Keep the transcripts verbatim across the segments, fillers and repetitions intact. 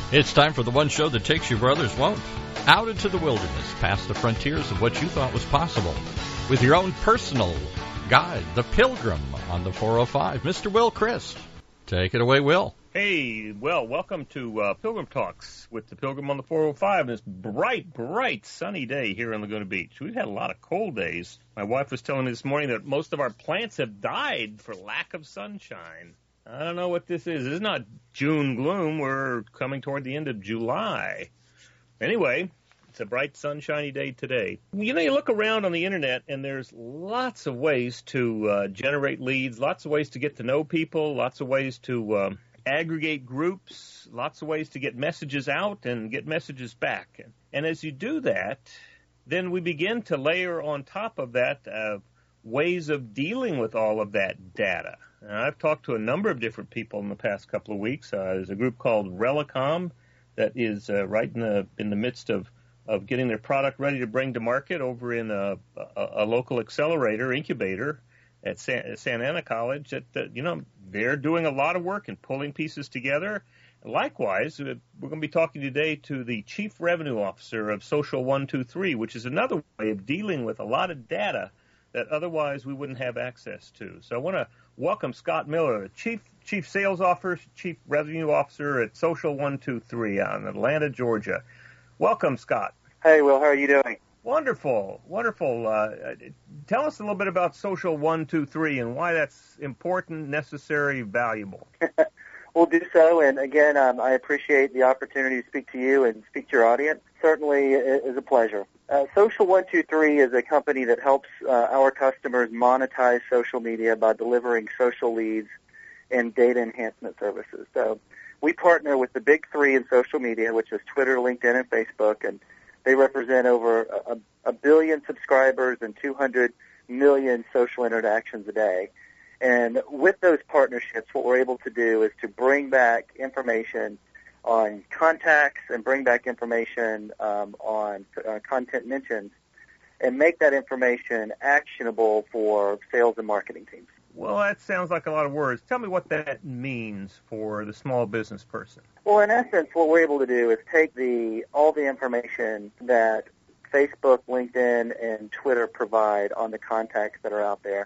It's time for the one show that takes you where others won't. Out into the wilderness, past the frontiers of what you thought was possible. With your own personal guide, the Pilgrim, on the four oh five. Mister Will Christ. Take it away, Will. Hey, well, welcome to uh, Pilgrim Talks with the Pilgrim on the four oh five. This bright, bright, sunny day here in Laguna Beach. We've had a lot of cold days. My wife was telling me this morning that most of our plants have died for lack of sunshine. I don't know what this is. This is not June gloom. We're coming toward the end of July. Anyway, it's a bright, sunshiny day today. You know, you look around on the Internet, and there's lots of ways to uh, generate leads, lots of ways to get to know people, lots of ways to uh, aggregate groups, lots of ways to get messages out and get messages back. And as you do that, then we begin to layer on top of that uh, ways of dealing with all of that data. And I've talked to a number of different people in the past couple of weeks. Uh, there's a group called Relicom that is uh, right in the in the midst of, of getting their product ready to bring to market over in a, a, a local accelerator, incubator at San, Santa Ana College. That, that, you know, they're doing a lot of work and pulling pieces together. Likewise, we're going to be talking today to the Chief Revenue Officer of Social one two three, which is another way of dealing with a lot of data that otherwise we wouldn't have access to. So I want to welcome Scott Miller, Chief Chief Sales Officer, Chief Revenue Officer at Social one two three out in Atlanta, Georgia. Welcome, Scott. Hey, Will. How are you doing? Wonderful, wonderful. Uh, tell us a little bit about Social one two three and why that's important, necessary, valuable. We'll do so. And again, um, I appreciate the opportunity to speak to you and speak to your audience. Certainly it is a pleasure. Uh, Social one two three is a company that helps uh, our customers monetize social media by delivering social leads and data enhancement services. So we partner with the big three in social media, which is Twitter, LinkedIn, and Facebook, and they represent over a, a billion subscribers and two hundred million social interactions a day. And with those partnerships, what we're able to do is to bring back information on contacts and bring back information um, on uh, content mentions and make that information actionable for sales and marketing teams. Well, that sounds like a lot of words. Tell me what that means for the small business person. Well, in essence, what we're able to do is take the all the information that Facebook, LinkedIn, and Twitter provide on the contacts that are out there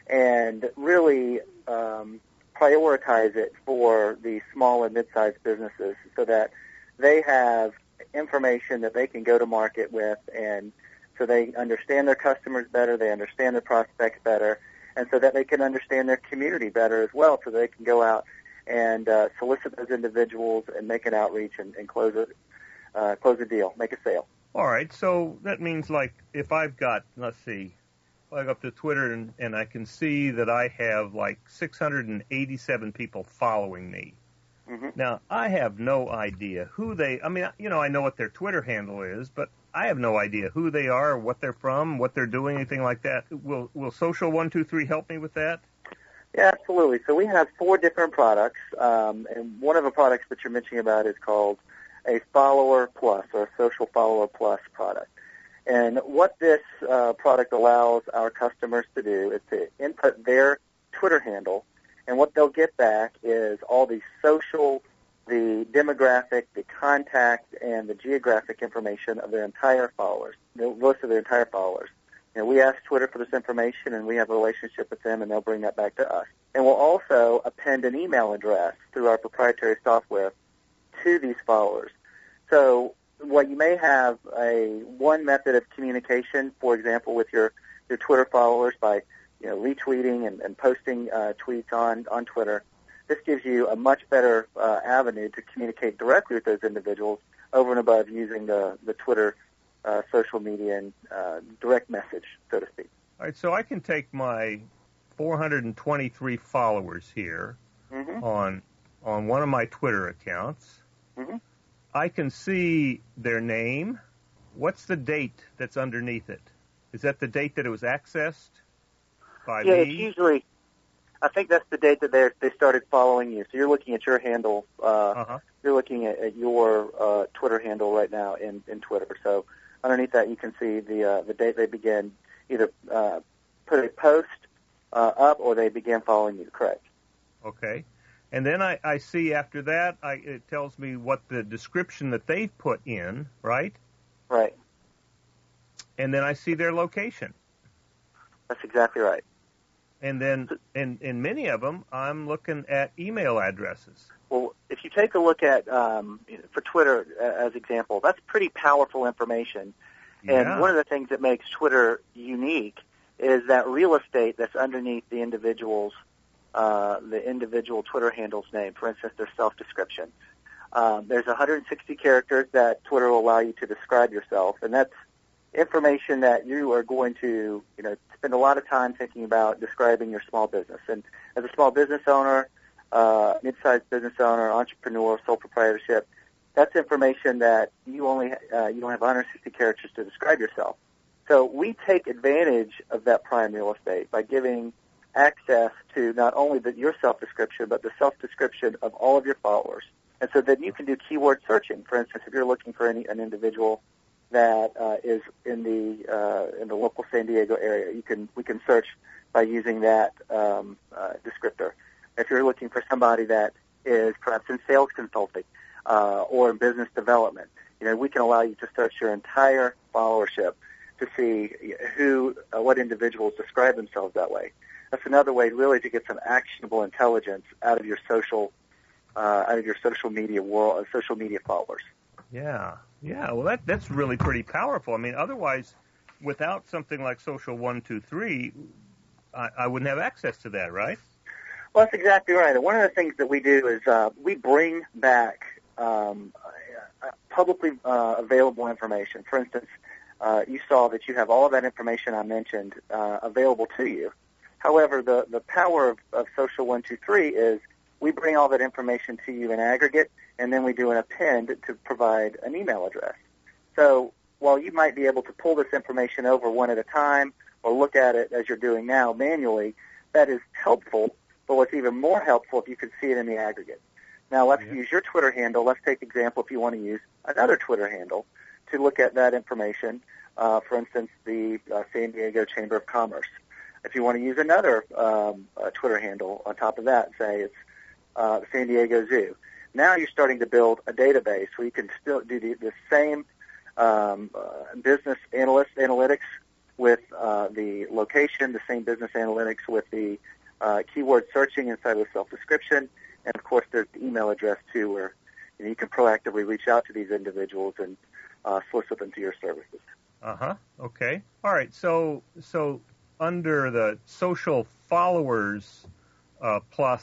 and really um, prioritize it for the small and mid-sized businesses so that they have information that they can go to market with, and so they understand their customers better, they understand their prospects better, and so that they can understand their community better as well, so they can go out and uh, solicit those individuals and make an outreach and, and close a uh, close a deal, make a sale. All right, so that means like if I've got, let's see, I go up to Twitter and, and I can see that I have like six hundred eighty-seven people following me. Mm-hmm. Now, I have no idea who they, I mean, you know, I know what their Twitter handle is, but I have no idea who they are, what they're from, what they're doing, anything like that. Will will Social one two three help me with that? Yeah, absolutely. So we have four different products, um, and one of the products that you're mentioning about is called a Follower Plus, or a Social Follower Plus product. And what this uh, product allows our customers to do is to input their Twitter handle, and what they'll get back is all the social, the demographic, the contact, and the geographic information of their entire followers, the list of their entire followers. You know, we ask Twitter for this information, and we have a relationship with them, and they'll bring that back to us. And we'll also append an email address through our proprietary software to these followers. So what you may have a one method of communication, for example, with your, your Twitter followers by you know retweeting and, and posting uh, tweets on, on Twitter. This gives you a much better uh, avenue to communicate directly with those individuals over and above using the, the Twitter uh, social media and uh, direct message, so to speak. All right, so I can take my four hundred twenty-three followers here mm-hmm. on on one of my Twitter accounts. Mm-hmm. I can see their name. What's the date that's underneath it? Is that the date that it was accessed by yeah, me? Yeah, it's usually, I think that's the date that they they started following you. So you're looking at your handle. Uh, uh-huh. You're looking at, at your uh, Twitter handle right now in, in Twitter. So underneath that, you can see the uh, the date they began either uh, put a post uh, up or they began following you. Correct. Okay. And then I, I see after that, I, it tells me what the description that they've put in, right? Right. And then I see their location. That's exactly right. And then in, in many of them, I'm looking at email addresses. Well, if you take a look at, um, for Twitter as example, that's pretty powerful information. Yeah. And one of the things that makes Twitter unique is that real estate that's underneath the individual's, uh, the individual Twitter handle's name. For instance, their self-description. Um, there's one hundred sixty characters that Twitter will allow you to describe yourself, and that's information that you are going to, you know, spend a lot of time thinking about describing your small business. And as a small business owner, uh, mid-sized business owner, entrepreneur, sole proprietorship, that's information that you only uh, you don't have one hundred sixty characters to describe yourself. So we take advantage of that prime real estate by giving access to not only the, your self-description, but the self-description of all of your followers. And so then you can do keyword searching. For instance, if you're looking for any, an individual that uh, is in the uh, in the local San Diego area, you can we can search by using that um, uh, descriptor. If you're looking for somebody that is perhaps in sales consulting uh, or in business development, you know, we can allow you to search your entire followership to see who, uh, what individuals describe themselves that way. That's another way, really, to get some actionable intelligence out of your social, uh, out of your social media world, uh, social media followers. Yeah, yeah. Well, that that's really pretty powerful. I mean, otherwise, without something like Social One Two Three, I, I wouldn't have access to that, right? Well, that's exactly right. And one of the things that we do is uh, we bring back um, uh, publicly uh, available information. For instance, uh, you saw that you have all of that information I mentioned uh, available to you. However, the, the power of, of Social One Two Three is we bring all that information to you in aggregate, and then we do an append to provide an email address. So while you might be able to pull this information over one at a time or look at it as you're doing now manually, that is helpful. But what's even more helpful if you can see it in the aggregate. Now, let's yeah. use your Twitter handle. Let's take example if you want to use another Twitter handle to look at that information. Uh, for instance, the uh, San Diego Chamber of Commerce. If you want to use another um, uh, Twitter handle on top of that, say it's uh, the San Diego Zoo. Now you're starting to build a database where you can still do the, the same um, uh, business analyst analytics with uh, the location, the same business analytics with the Uh, keyword searching inside of the self-description, and of course there's the email address too, where you know, you can proactively reach out to these individuals and uh, solicit them to your services. Uh huh. Okay. All right. So so under the social followers uh, plus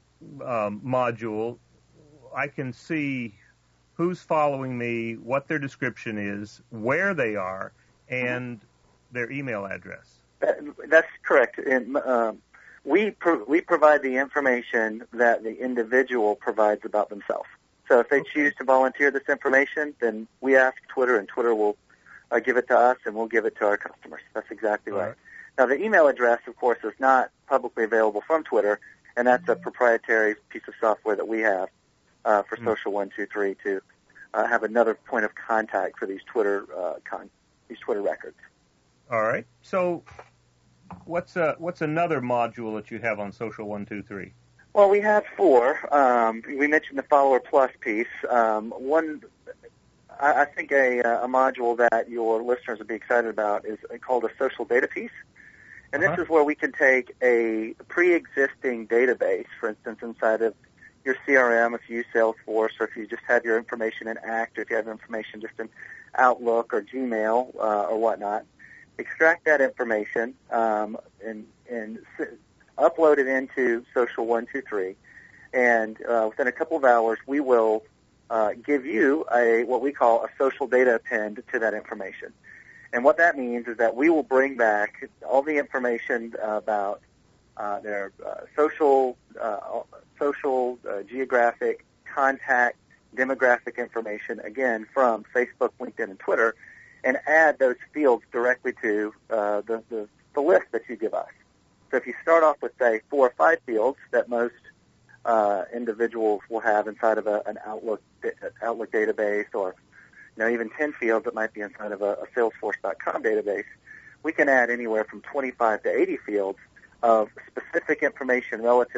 um, module, I can see who's following me, what their description is, where they are, and mm-hmm. their email address. That, that's correct. And, um, We pro- we provide the information that the individual provides about themselves. So if they okay. choose to volunteer this information, then we ask Twitter, and Twitter will uh, give it to us, and we'll give it to our customers. That's exactly right. right. Now, the email address, of course, is not publicly available from Twitter, and that's a proprietary piece of software that we have uh, for mm-hmm. Social One Two Three to uh, have another point of contact for these Twitter uh, con- these Twitter records. All right. So. What's uh, what's another module that you have on Social One Two Three? Well, we have four. Um, we mentioned the Follower Plus piece. Um, one, I, I think a, a module that your listeners would be excited about is called a Social Data piece, and uh-huh. this is where we can take a pre-existing database, for instance, inside of your C R M, if you use Salesforce, or if you just have your information in Act, or if you have information just in Outlook or Gmail uh, or whatnot. Extract that information um, and, and s- upload it into Social One Two Three, and uh, within a couple of hours, we will uh, give you a what we call a social data append to that information. And what that means is that we will bring back all the information about uh, their uh, social, uh, social, uh, geographic, contact, demographic information, again from Facebook, LinkedIn, and Twitter, and add those fields directly to uh, the, the, the list that you give us. So if you start off with, say, four or five fields that most uh, individuals will have inside of a, an Outlook Outlook database, or you know even ten fields that might be inside of a, a Salesforce dot com database, we can add anywhere from twenty-five to eighty fields of specific information relative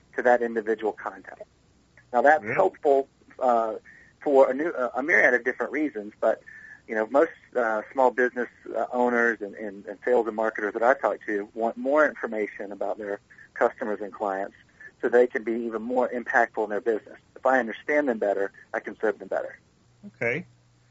to that individual contact. Now, that's really? helpful uh, for a, new, uh, a myriad of different reasons, but you know, most uh, small business uh, owners and, and, and sales and marketers that I talk to want more information about their customers and clients so they can be even more impactful in their business. If I understand them better, I can serve them better. Okay.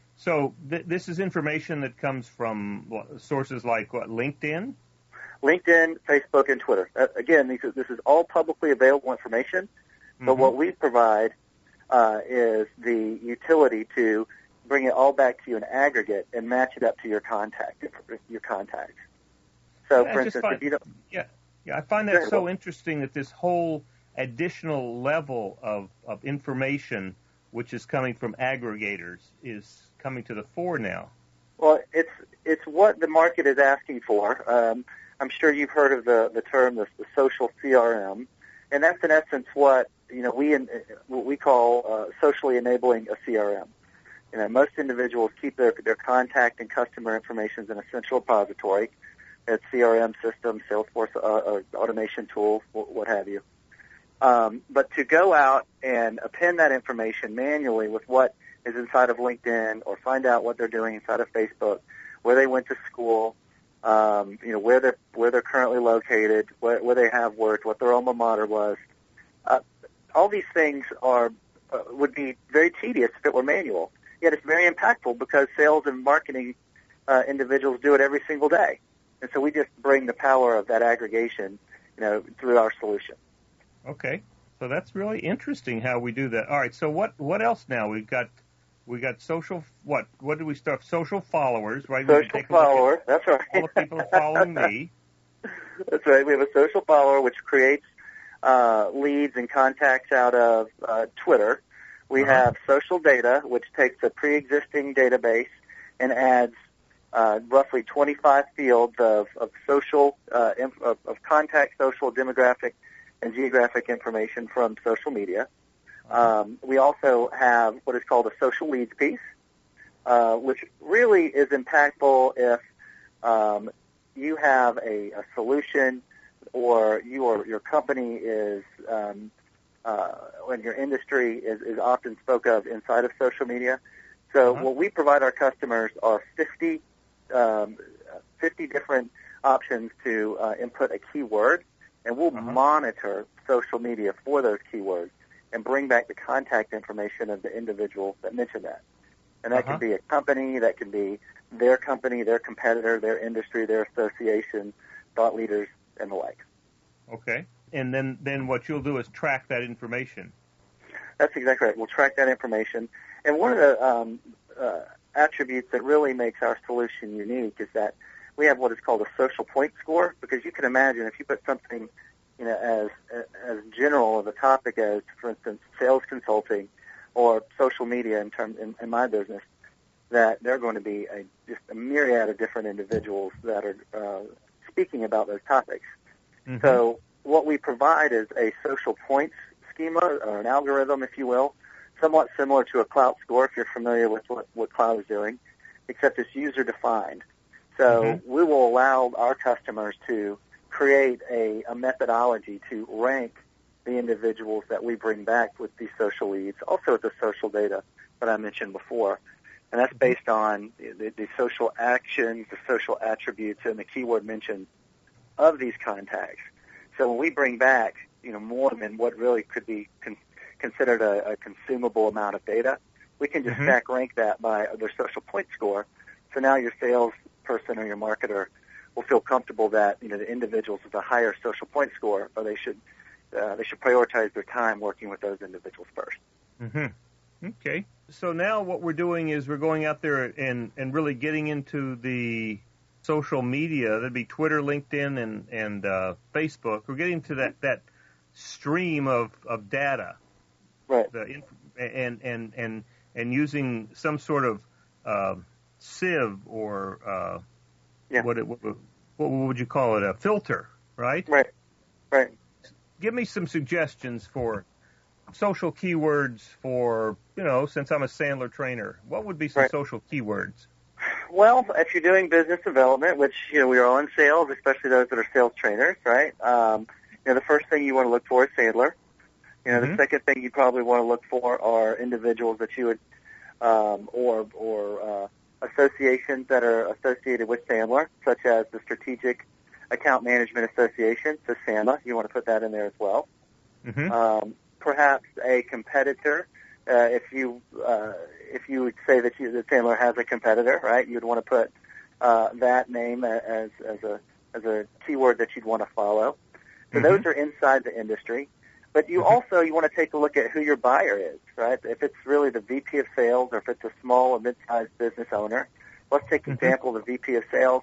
So th- this is information that comes from what, sources like what, LinkedIn? LinkedIn, Facebook, and Twitter. Uh, again, these, this is all publicly available information, but Mm-hmm. what we provide uh, is the utility to bring it all back to you in aggregate and match it up to your contact, your contacts. So, Yeah, for I just instance, find, if you don't, yeah, yeah, I find that Very so well. interesting that this whole additional level of, of information, which is coming from aggregators, is coming to the fore now. well, it's it's what the market is asking for. Um, I'm sure you've heard of the the term the, the social C R M, and that's in essence what you know we in, what we call uh, socially enabling a C R M. You know, most individuals keep their their contact and customer information in a central repository. It's C R M systems, Salesforce uh, uh, automation tools, what, what have you. Um, but to go out and append that information manually with what is inside of LinkedIn, or find out what they're doing inside of Facebook, where they went to school, um, you know, where they're where they're currently located, where, where they have worked, what their alma mater was. Uh, all these things are uh, would be very tedious if it were manual. Yet it's very impactful because sales and marketing uh, individuals do it every single day, and so we just bring the power of that aggregation, you know, through our solution. Okay, so that's really interesting how we do that. All right, so what what else now? We've got we got social. What what do we start? Social followers, right? We can Social take a look at follower. That's right. all the people following me. That's right. We have a social follower which creates uh, leads and contacts out of uh, Twitter. We Uh-huh. have social data, which takes a pre-existing database and adds uh, roughly twenty-five fields of, of social, uh, inf- of, of contact, social, demographic, and geographic information from social media. Um, we also have what is called a social leads piece, uh, which really is impactful if um, you have a, a solution, or your your company is um, uh, when your industry is, is often spoke of inside of social media. So Uh-huh. what we provide our customers are fifty, um, fifty different options to uh, input a keyword, and we'll Uh-huh. monitor social media for those keywords and bring back the contact information of the individual that mentioned that. And that Uh-huh. could be a company, that can be their company, their competitor, their industry, their association, thought leaders, and the like. Okay, and then then what you'll do is track that information. That's exactly right. We'll track that information. And one of the um, uh, attributes that really makes our solution unique is that we have what is called a social point score, because you can imagine if you put something, you know, as as general of a topic as, for instance, sales consulting or social media in term in, in my business, that there are going to be a, just a myriad of different individuals that are uh, speaking about those topics. Mm-hmm. So what we provide is a social points schema, or an algorithm, if you will, somewhat similar to a Cloud score, if you're familiar with what, what Cloud is doing, except it's user-defined. So Mm-hmm. we will allow our customers to create a, a methodology to rank the individuals that we bring back with these social leads, also with the social data that I mentioned before. And that's based on the, the social actions, the social attributes, and the keyword mentions of these contacts. So when we bring back, you know, more than what really could be con- considered a, a consumable amount of data, we can just Mhm. stack rank that by their social point score. So now your salesperson or your marketer will feel comfortable that, you know, the individuals with a higher social point score, or they should uh, they should prioritize their time working with those individuals first. Mm-hmm. Okay. So now what we're doing is we're going out there and, and really getting into the social media. That'd be Twitter, LinkedIn, and, and uh, Facebook. We're getting to that, that stream of, of data. Right. The inf- and, and, and, and using some sort of uh, sieve or uh, Yeah. what, it, what, what would you call it, a filter, right? Right. Right. Give me some suggestions for social keywords for, you know, since I'm a Sandler trainer. What would be some Right. social keywords? Well, if you're doing business development, which, you know, we are all in sales, especially those that are sales trainers, right? Um, you know, the first thing you want to look for is Sandler. You know, Mm-hmm. the second thing you probably want to look for are individuals that you would, um, or or uh, associations that are associated with Sandler, such as the Strategic Account Management Association, so SAMA. You want to put that in there as well. Mm-hmm. Um, perhaps a competitor. Uh, if you uh, if you would say that, you, that Sandler has a competitor, right? You'd want to put uh, that name as as a as a keyword that you'd want to follow. So Mm-hmm. those are inside the industry. But you Mm-hmm. also you want to take a look at who your buyer is, right? If it's really the V P of sales, or if it's a small or mid-sized business owner. Let's take Mm-hmm. example of the V P of sales,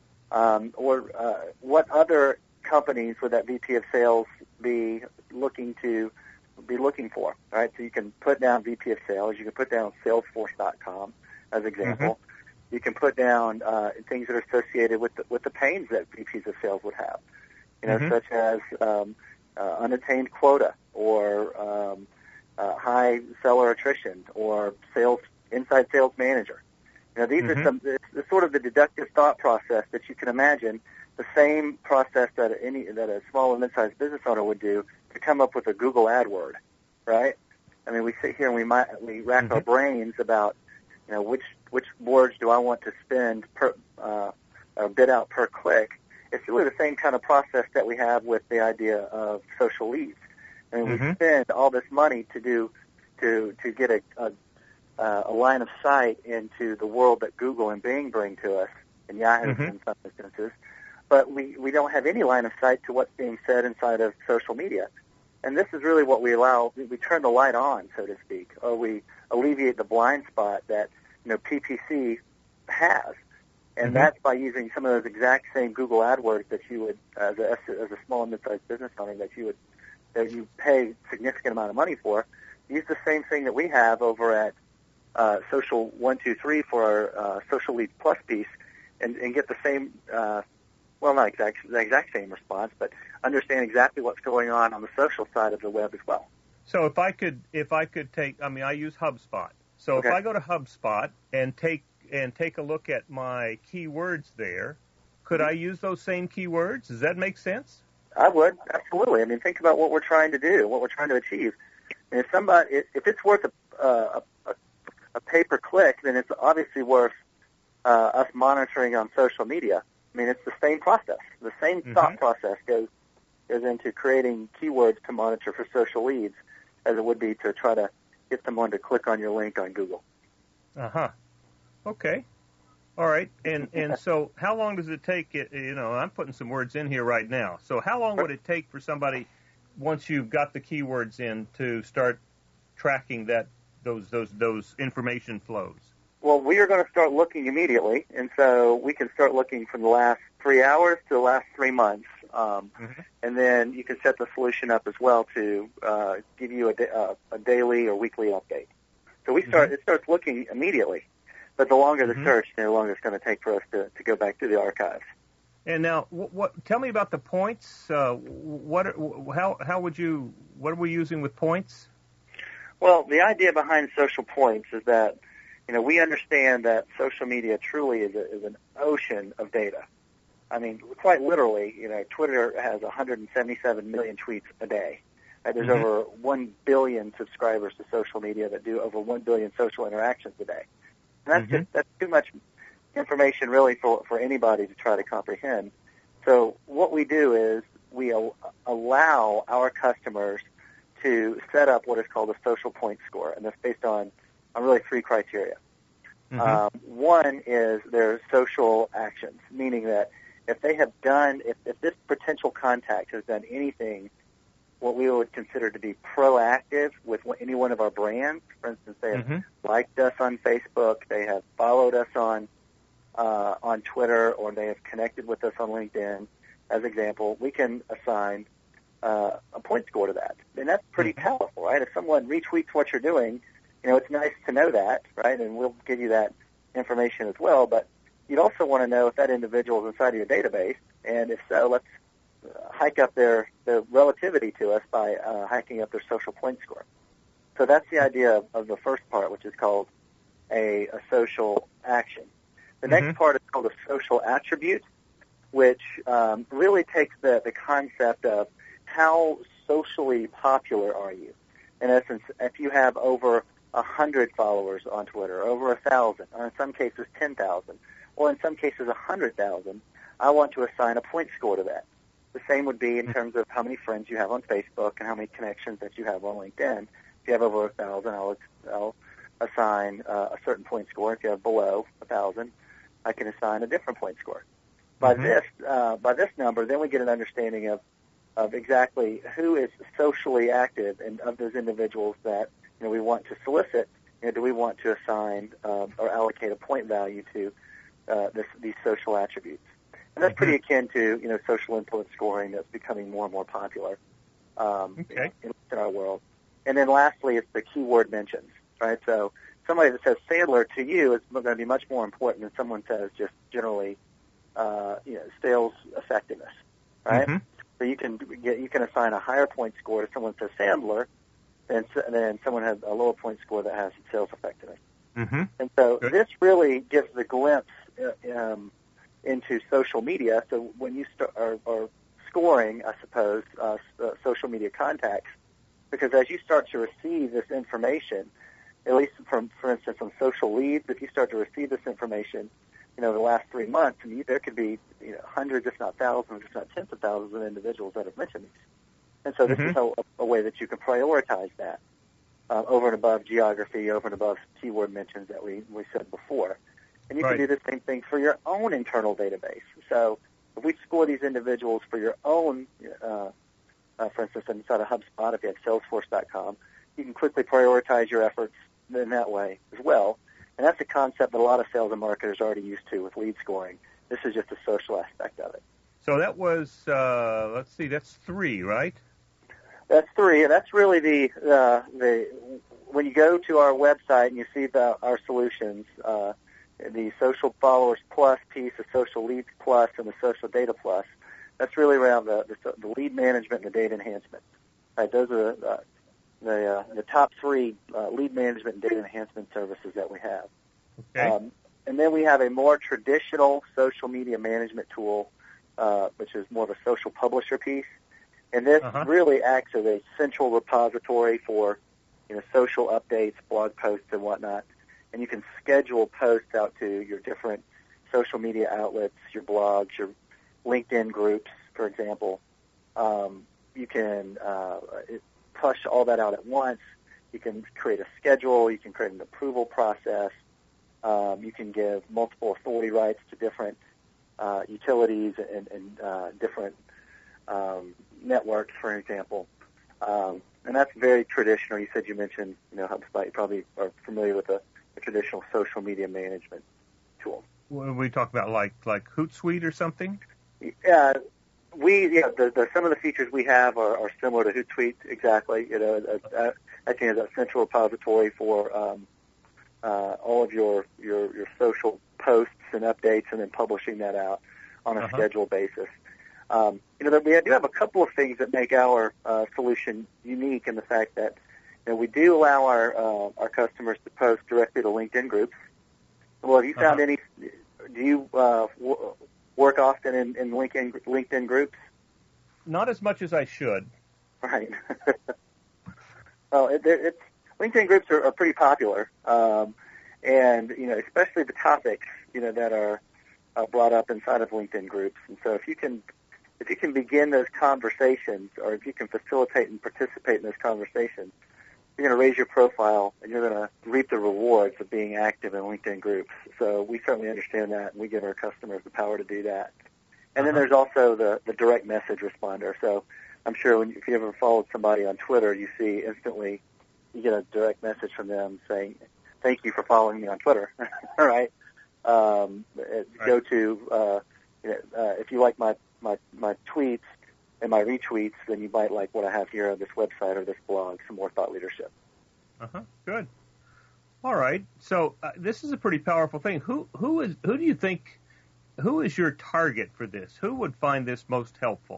um, or uh, what other companies would that V P of sales be looking to be looking for, right? So you can put down V P of sales. You can put down Salesforce dot com as an example. You can put down uh, things that are associated with the, with the pains that V Ps of sales would have, you know, Mhm. such as um, uh, unattained quota, or um, uh, high seller attrition, or sales inside sales manager. You know, these Mhm. are some. It's, it's sort of the deductive thought process that you can imagine. The same process that any that a small and mid-sized business owner would do to come up with a Google AdWord, right? I mean, we sit here and we might we rack our Mhm. brains about, you know, which which words do I want to spend per uh, or bid out per click. It's really the same kind of process that we have with the idea of social leads. I mean, we Mhm. spend all this money to do to to get a, a uh, a line of sight into the world that Google and Bing bring to us, and Yahoo Mhm. in some instances. But we, we don't have any line of sight to what's being said inside of social media. And this is really what we allow, we turn the light on, so to speak, or we alleviate the blind spot that, you know, P P C has. And Mhm. that's by using some of those exact same Google AdWords that you would, as a, as a small and mid-sized business owner, that you would, that you pay a significant amount of money for. Use the same thing that we have over at uh, Social one two three for our uh, Social Leads Plus piece, and, and get the same uh, well, not exact, the exact same response, but understand exactly what's going on on the social side of the web as well. So if I could, if I could take, I mean, I use HubSpot. So Okay. if I go to HubSpot and take and take a look at my keywords there, could I use those same keywords? Does that make sense? I would, absolutely. I mean, think about what we're trying to do, what we're trying to achieve. And if somebody, if it's worth a, a, a, a pay-per-click, then it's obviously worth uh, us monitoring on social media. I mean, it's the same process. The same Mhm. thought process goes goes into creating keywords to monitor for social leads as it would be to try to get someone to click on your link on Google. Uh huh. Okay. All right. And and so how long does it take? It, you know, I'm putting some words in here right now. So how long would it take for somebody, once you've got the keywords in, to start tracking that those those those information flows? Well, we are going to start looking immediately, and so we can start looking from the last three hours to the last three months. Um, Mm-hmm. And then you can set the solution up as well to uh, give you a, da- uh, a daily or weekly update. So we start; Mhm. it starts looking immediately. But the longer Mhm. the search, the longer it's going to take for us to, to go back to the archives. And now, what, what? Tell me about the points. Uh, what? How? How would you? What are we using with points? Well, the idea behind social points is that, you know, we understand that social media truly is, a, is an ocean of data. I mean, quite literally, you know, Twitter has one hundred seventy-seven million tweets a day. Uh, there's Mhm. over one billion subscribers to social media that do over one billion social interactions a day. And that's Mhm. just, that's too much information really for, for anybody to try to comprehend. So what we do is we al- allow our customers to set up what is called a social point score, and that's based on, on really three criteria. Mhm. Um, one is their social actions, meaning that if they have done, if, if this potential contact has done anything, what we would consider to be proactive with any one of our brands, for instance, they have Mhm. liked us on Facebook, they have followed us on uh, on Twitter, or they have connected with us on LinkedIn, as example, we can assign uh, a point score to that. And that's pretty Mhm. powerful, right? If someone retweets what you're doing, you know, it's nice to know that, right? And we'll give you that information as well. But you'd also want to know if that individual is inside of your database, and if so, let's uh, hike up their, their relativity to us by uh, hiking up their social point score. So that's the idea of, of the first part, which is called a, a social action. The Mhm. next part is called a social attribute, which um, really takes the, the concept of how socially popular are you? In essence, if you have over a hundred followers on Twitter, over a thousand, or in some cases ten thousand, or in some cases a hundred thousand, I want to assign a point score to that. The same would be in terms of how many friends you have on Facebook and how many connections that you have on LinkedIn. If you have over a thousand, I'll, I'll assign uh, a certain point score. If you have below a thousand, I can assign a different point score. By mm-hmm. this, uh, by this number, then we get an understanding of of exactly who is socially active, and of those individuals that you know we want to solicit. You know, do we want to assign uh, or allocate a point value to uh, this, these social attributes? And that's pretty akin to you know social influence scoring that's becoming more and more popular um, okay. in, in our world. And then lastly, it's the keyword mentions, right? So somebody that says Sandler to you is going to be much more important than someone says just generally, uh, you know, sales effectiveness, right? Mm-hmm. So you can get you can assign a higher point score to someone that says Sandler than than someone has a lower point score that has sales effectiveness. Mm-hmm. And so Good. This really gives the glimpse um, into social media. So when you start are, are scoring, I suppose, uh, uh, social media contacts, because as you start to receive this information, at least from, for instance, from social leads, if you start to receive this information, you know, the last three months, and you, there could be you know, hundreds, if not thousands, if not tens of thousands of individuals that have mentioned these. And so this mm-hmm. is a, a way that you can prioritize that uh, over and above geography, over and above keyword mentions that we, we said before. And you right. can do the same thing for your own internal database. So if we score these individuals for your own, uh, uh, for instance, inside of HubSpot, if you have salesforce dot com, you can quickly prioritize your efforts in that way as well. And that's a concept that a lot of sales and marketers are already used to with lead scoring. This is just a social aspect of it. So that was, uh, let's see, that's three, right? That's three, and that's really the uh, the when you go to our website and you see the, our solutions, uh, the Social Followers Plus piece, the Social Leads Plus, and the Social Data Plus. That's really around the the, the lead management and the data enhancement. Right, those are uh, the uh, the top three uh, lead management and data enhancement services that we have. Okay. Um, and then we have a more traditional social media management tool, uh, which is more of a social publisher piece. And this uh-huh. really acts as a central repository for, you know, social updates, blog posts, and whatnot. And you can schedule posts out to your different social media outlets, your blogs, your LinkedIn groups, for example. Um, you can uh, push all that out at once. You can create a schedule. You can create an approval process. Um, you can give multiple authority rights to different uh, utilities and, and uh, different um, networks, for example. Um, and that's very traditional. You said you mentioned, you know, HubSpot. You probably are familiar with a, a traditional social media management tool. When we talk about like like Hootsuite or something? Yeah, we yeah the, the some of the features we have are, are similar to Hootsuite exactly. You know, uh, I think it's a central repository for um, uh, all of your, your your social posts and updates, and then publishing that out on a uh-huh. scheduled basis. Um, you know, we do have a couple of things that make our uh, solution unique in the fact that you know we do allow our uh, our customers to post directly to LinkedIn groups. Well, have you found uh-huh. any? Do you uh, w- work often in, in LinkedIn LinkedIn groups? Not as much as I should. Right. Well, it, it's LinkedIn groups are, are pretty popular, um, and you know, especially the topics you know that are uh, brought up inside of LinkedIn groups. And so, if you can, if you can begin those conversations, or if you can facilitate and participate in those conversations, you're going to raise your profile, and you're going to reap the rewards of being active in LinkedIn groups. So we certainly understand that, and we give our customers the power to do that. And uh-huh. then there's also the, the direct message responder. So I'm sure when, if you ever followed somebody on Twitter, you see instantly you get a direct message from them saying, thank you for following me on Twitter. All right. Um, right. Go to, uh, you know, uh, if you like my, my, my tweets, and my retweets, then you might like what I have here on this website or this blog, some more thought leadership. Uh-huh. Good. All right. So uh, this is a pretty powerful thing. Who who is who do you think who is your target for this? Who would find this most helpful?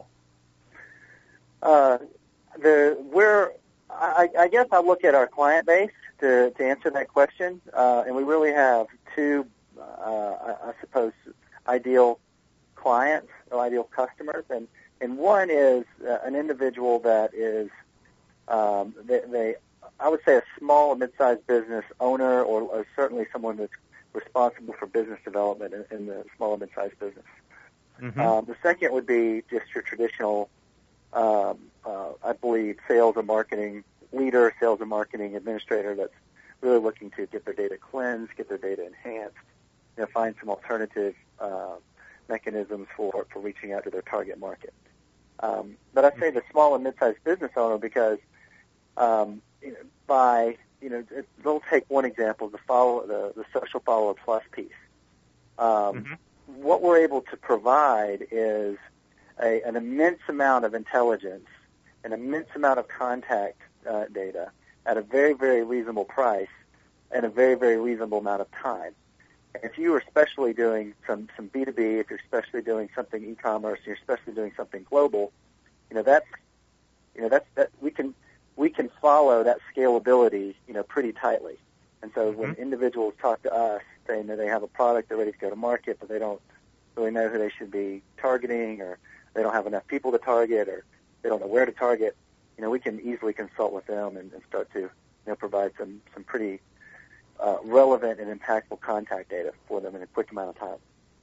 Uh, the we're I, I guess I look at our client base to to answer that question, uh, and we really have two, uh, I, I suppose, ideal clients or ideal customers, and and one is uh, an individual that is um, they, they I would say a small or mid-sized business owner, or, or certainly someone that's responsible for business development in, in the small or mid-sized business. Mm-hmm. Um, the second would be just your traditional, um, uh, I believe, sales and marketing leader, sales and marketing administrator that's really looking to get their data cleansed, get their data enhanced, you know, find some alternative uh, mechanisms for, for reaching out to their target market. Um, but I say the small and mid-sized business owner because um, you know, by, you know, it, they'll take one example, the follow, the, the social follower plus piece. Um, mm-hmm. What we're able to provide is a, an immense amount of intelligence, an immense amount of contact uh, data at a very, very reasonable price and a very, very reasonable amount of time. If you are especially doing some, some B two B, if you're especially doing something e-commerce, you're especially doing something global, you know, that's, you know, that's, that we can, we can follow that scalability, you know, pretty tightly. And so mm-hmm. when individuals talk to us saying that they have a product, they're ready to go to market, but they don't really know who they should be targeting, or they don't have enough people to target, or they don't know where to target, you know, we can easily consult with them and, and start to, you know, provide some, some pretty uh, relevant and impactful contact data for them in a quick amount of time.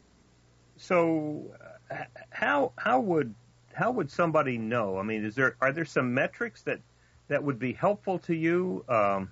So uh, how how would how would somebody know? I mean, is there are there some metrics that, that would be helpful to you? Um,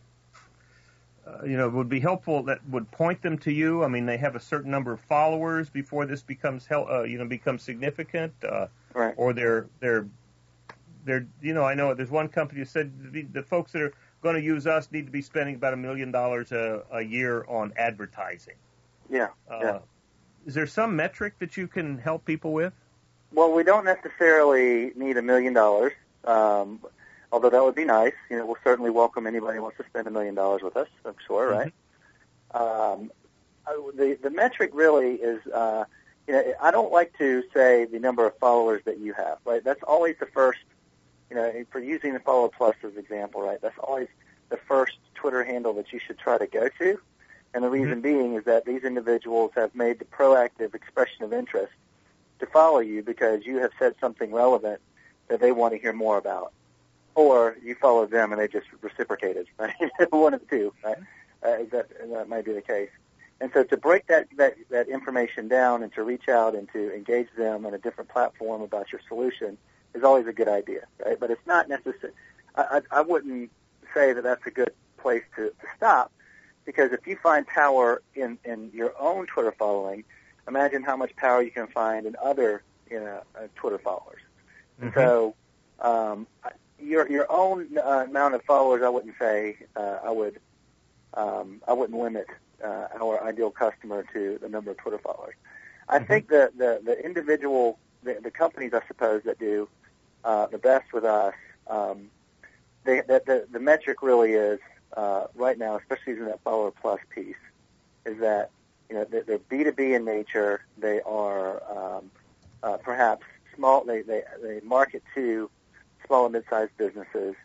uh, you know, would be helpful that would point them to you. I mean, they have a certain number of followers before this becomes hel- uh, you know becomes significant, uh, right? Or they're they're they're you know I know there's one company who said the, the folks that are going to use us need to be spending about a million dollars a, a year on advertising. Yeah. Uh, yeah. Is there some metric that you can help people with? Well, we don't necessarily need a million dollars, um, although that would be nice. You know, we'll certainly welcome anybody who wants to spend a million dollars with us, I'm sure, right? Mm-hmm. Um, the, the metric really is, uh, you know, I don't like to say the number of followers that you have, right? That's always the first, you know, for using the Follower Plus as an example, right? That's always the first Twitter handle that you should try to go to. And the reason mm-hmm. being is that these individuals have made the proactive expression of interest to follow you because you have said something relevant that they want to hear more about. Or you followed them and they just reciprocated, right? One of the two, right? Uh, that, that might be the case. And so to break that, that, that information down and to reach out and to engage them on a different platform about your solution is always a good idea, right? But it's not necessary. I, I, I wouldn't say that that's a good place to, to stop, because if you find power in, in your own Twitter following, imagine how much power you can find in other you know, uh, Twitter followers. Mm-hmm. And so um, your your own uh, amount of followers, I wouldn't say uh, I would um, I wouldn't limit uh, our ideal customer to the number of Twitter followers. I mm-hmm. think the, the, the individual, the, the companies, I suppose, that do uh, the best with us, um, they, that the, the metric really is, uh, right now, especially using that Follower Plus piece, is that you know they're, they're B two B in nature. They are um, uh, perhaps small. They, they they market to small and mid-sized businesses.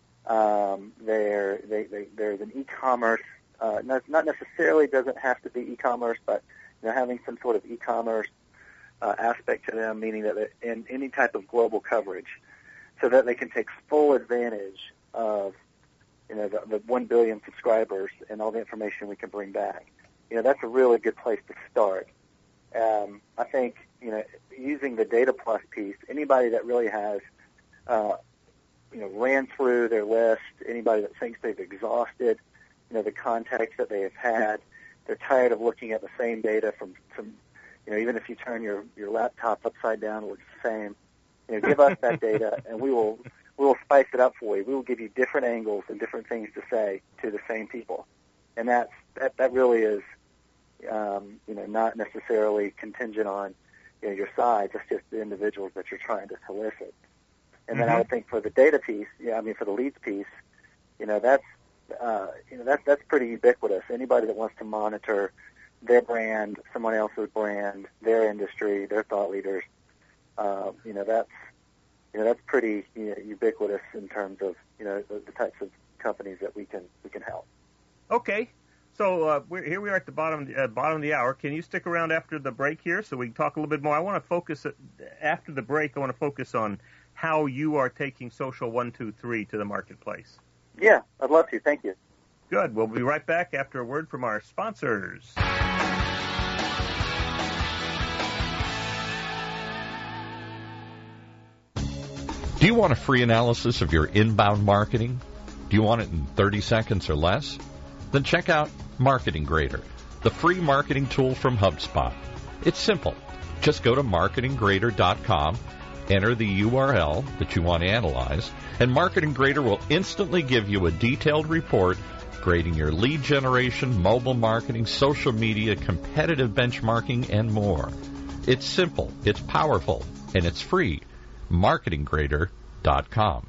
Um, they're they, they there's an e-commerce. Uh, not, not necessarily doesn't have to be e-commerce, but you know having some sort of e-commerce uh, aspect to them, meaning that they're in any type of global coverage, so that they can take full advantage of you know, the, the one billion subscribers and all the information we can bring back. You know, that's a really good place to start. Um, I think, you know, using the Data Plus piece, anybody that really has, uh, you know, ran through their list, anybody that thinks they've exhausted, you know, the contacts that they have had, they're tired of looking at the same data from, from you know, even if you turn your, your laptop upside down, it looks the same. You know, give us that data and we will we will spice it up for you. We will give you different angles and different things to say to the same people. And that's, that, that really is, um, you know, not necessarily contingent on, you know, your size. It's just the individuals that you're trying to solicit. And mm-hmm. then I would think for the data piece, yeah, I mean, for the leads piece, you know, that's, uh, you know, that's, that's pretty ubiquitous. Anybody that wants to monitor their brand, someone else's brand, their industry, their thought leaders, uh, you know, that's, You know, that's pretty you know, ubiquitous in terms of, you know, the, the types of companies that we can we can help. Okay. So uh, we're, here we are at the bottom uh, bottom of the hour. Can you stick around after the break here so we can talk a little bit more? I want to focus, uh, after the break, I want to focus on how you are taking Social one two three to the marketplace. Yeah, I'd love to. Thank you. Good. We'll be right back after a word from our sponsors. Do you want a free analysis of your inbound marketing? Do you want it in thirty seconds or less? Then check out Marketing Grader, the free marketing tool from HubSpot. It's simple. Just go to marketing grader dot com, enter the U R L that you want to analyze, and Marketing Grader will instantly give you a detailed report grading your lead generation, mobile marketing, social media, competitive benchmarking, and more. It's simple, it's powerful, and it's free. marketing grader dot com.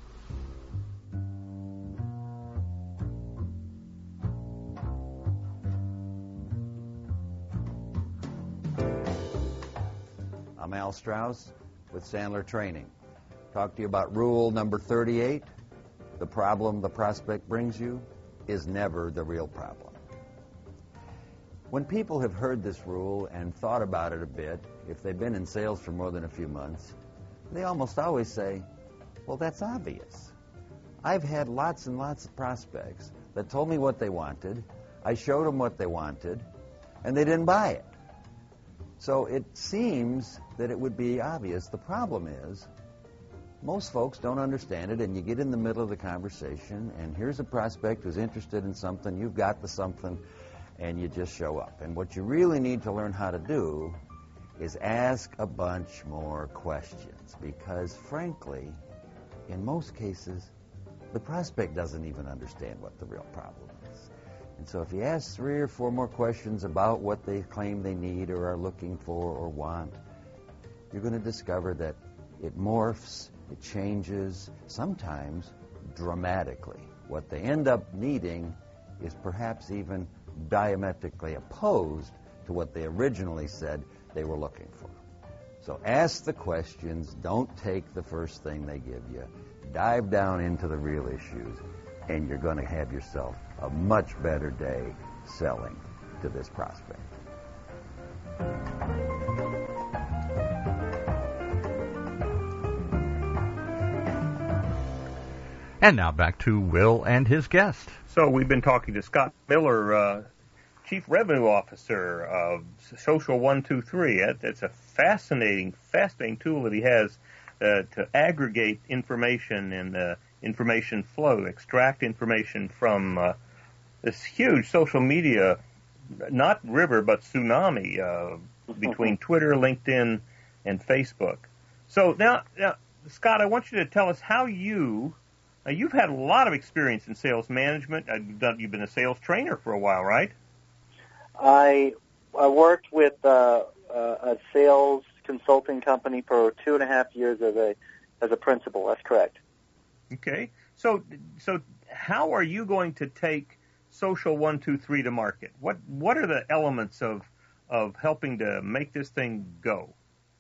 I'm Al Strauss with Sandler Training. Talk to you about rule number thirty-eight. The problem the prospect brings you is never the real problem. When people have heard this rule and thought about it a bit, if they've been in sales for more than a few months, they almost always say, well, that's obvious. I've had lots and lots of prospects that told me what they wanted, I showed them what they wanted, and they didn't buy it. So it seems that it would be obvious. The problem is, most folks don't understand it, and you get in the middle of the conversation, and here's a prospect who's interested in something, you've got the something, and you just show up. And what you really need to learn how to do is ask a bunch more questions, because frankly, in most cases, the prospect doesn't even understand what the real problem is. And so if you ask three or four more questions about what they claim they need or are looking for or want, you're going to discover that it morphs, it changes, sometimes dramatically. What they end up needing is perhaps even diametrically opposed to what they originally said they were looking for. So ask the questions, don't take the first thing they give you, dive down into the real issues, and you're going to have yourself a much better day selling to this prospect. And now back to Will and his guest. So we've been talking to Scott Miller, uh, Chief Revenue Officer of Social one two three. It's a fascinating, fascinating tool that he has uh, to aggregate information and uh, information flow, extract information from uh, this huge social media, not river, but tsunami uh, between Twitter, LinkedIn, and Facebook. So now, now, Scott, I want you to tell us how you... Now, you've had a lot of experience in sales management. You've, done, you've been a sales trainer for a while, right? I I worked with uh, uh, a sales consulting company for two and a half years as a as a principal. That's correct. Okay. So so how are you going to take Social one two three to market? What what are the elements of of helping to make this thing go?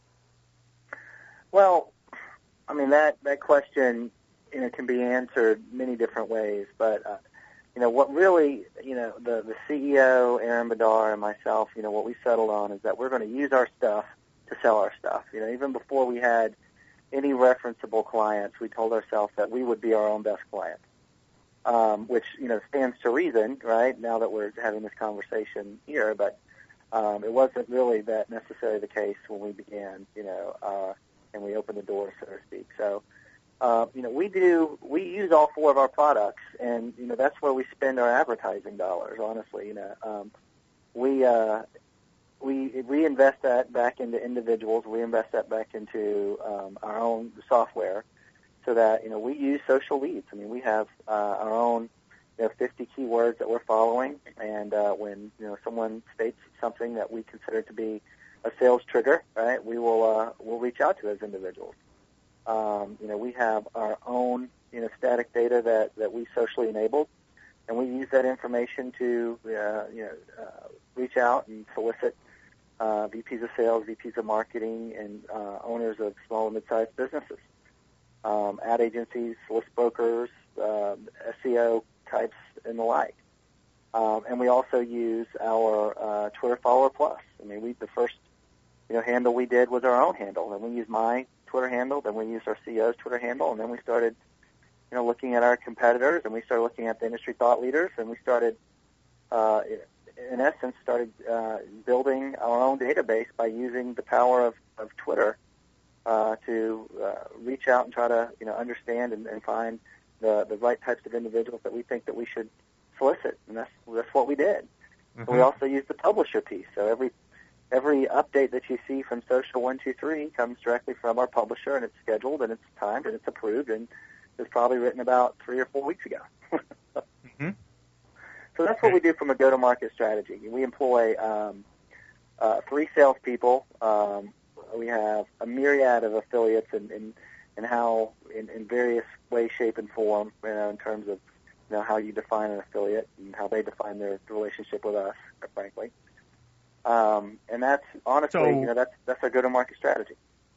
Well, I mean that that question, you know, can be answered many different ways, but uh, you know what really, you know, the the C E O, Aaron Badar, and myself, you know, what we settled on is that we're going to use our stuff to sell our stuff. You know, even before we had any referenceable clients, we told ourselves that we would be our own best client, um, which, you know, stands to reason, right? Now that we're having this conversation here, but um, it wasn't really that necessarily the case when we began, you know, uh, and we opened the door, so to speak. So. Uh, you know, we do, we use all four of our products, and, you know, that's where we spend our advertising dollars, honestly. You know, um, we, uh, we, we invest that back into individuals. We invest that back into um, our own software so that, you know, we use social leads. I mean, we have uh, our own, you know, fifty keywords that we're following, and uh, when, you know, someone states something that we consider to be a sales trigger, right, we will, uh, we'll reach out to those individuals. Um, you know, we have our own, you know, static data that, that we socially enabled, and we use that information to, uh, you know, uh, reach out and solicit uh, V Ps of sales, V Ps of marketing, and uh, owners of small and mid-sized businesses, um, ad agencies, list brokers, uh, S E O types, and the like. Um, and we also use our uh, Twitter Follower Plus. I mean, we the first you know handle we did was our own handle, and we used my Twitter handle, then we used our C E O's Twitter handle, and then we started you know looking at our competitors, and we started looking at the industry thought leaders, and we started, uh, in essence, started uh, building our own database by using the power of, of Twitter uh, to uh, reach out and try to you know understand and, and find the the right types of individuals that we think that we should solicit, and that's that's what we did. Mm-hmm. So we also use the publisher piece. So every every update that you see from Social One Two Three comes directly from our publisher, and it's scheduled, and it's timed, and it's approved, and it was probably written about three or four weeks ago. mm-hmm. So that's what we do from a go-to-market strategy. We employ um, uh, three salespeople. Um, we have a myriad of affiliates, and in, in, in how in, in various ways, shape, and form. You know, in terms of you know, how you define an affiliate and how they define their relationship with us, frankly. Um, and that's, honestly, so, you know, that's, that's our go-to-market strategy.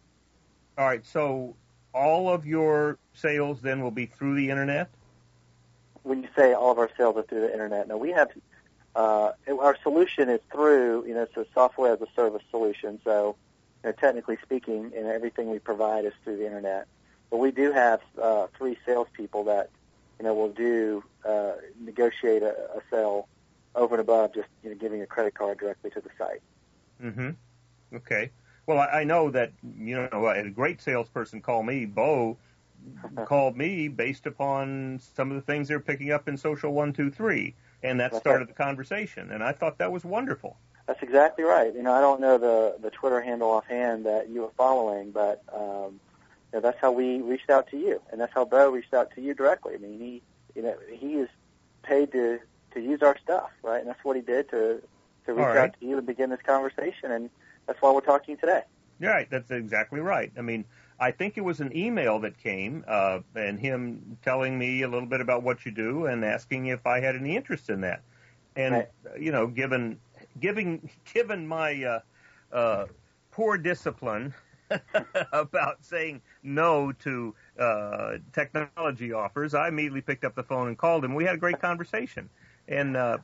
All right, so all of your sales then will be through the Internet? When you say all of our sales are through the Internet, no, we have, uh, our solution is through, you know, it's a software as a service solution, so, you know, technically speaking, and everything we provide is through the Internet. But we do have uh, three salespeople that, you know, will do uh, negotiate a, a sale over and above just you know giving a credit card directly to the site. Mm-hmm. Okay. Well, I, I know that you know a great salesperson called me. Bo called me based upon some of the things they're picking up in Social One Two Three, and that That's started right. the conversation. And I thought that was wonderful. That's exactly right. You know, I don't know the the Twitter handle offhand that you were following, but um, you know, that's how we reached out to you, and that's how Bo reached out to you directly. I mean, he, you know, he is paid to, to use our stuff, right? And that's what he did to to reach right. out to you and begin this conversation, and that's why we're talking today. Yeah, right. That's exactly right. I mean, I think it was an email that came, uh, and him telling me a little bit about what you do and asking if I had any interest in that. And right. you know, given giving given my uh, uh, poor discipline. about saying no to uh, technology offers, I immediately picked up the phone and called him. We had a great conversation, and uh,